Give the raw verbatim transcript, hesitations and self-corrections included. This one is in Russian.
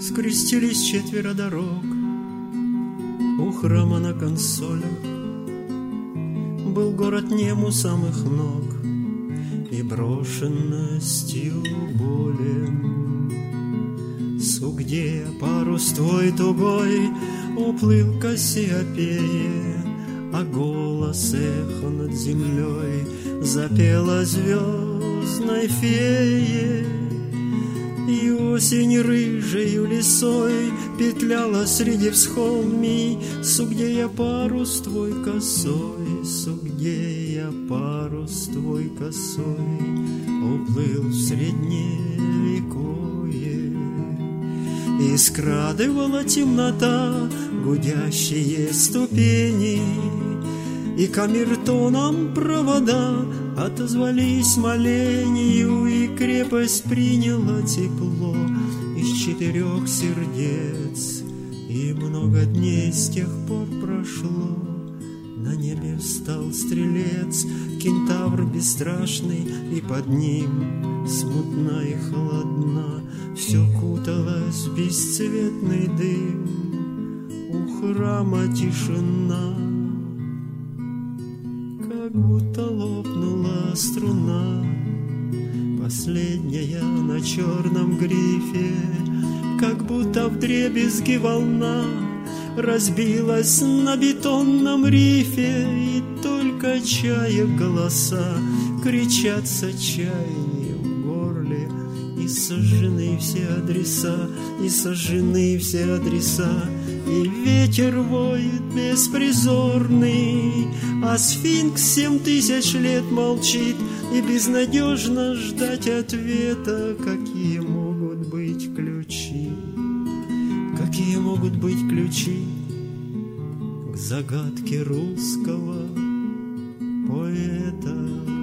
скрестились четверо дорог. У храма на консолях был город нем у самых ног и брошенностью болен. Сугдея парус твой тугой уплыл к Кассиопее, а голос эхо над землей запела звездной фее. И осень рыжею лисой петляла среди всхолмий. Сугдея парус твой косой, Сугдея парус твой косой уплыл в средневековье. И скрадывала темнота гудящие ступени, и камертоном провода отозвались молению, и крепость приняла тепло из четырех сердец. И много дней с тех пор прошло. На небе встал стрелец, кентавр бесстрашный, и под ним смутна и холодна все куталось в бесцветный дым. У храма тишина, как будто лопнула струна, последняя на черном грифе, как будто вдребезги волна разбилась на бетонном рифе, и только чаек голоса кричат с отчаянием в горле. И сожжены все адреса, и сожжены все адреса, и ветер воет беспризорный, а сфинкс семь тысяч лет молчит, и безнадежно ждать ответа. Какие могут быть ключи, какие могут быть ключи к загадке русского поэта?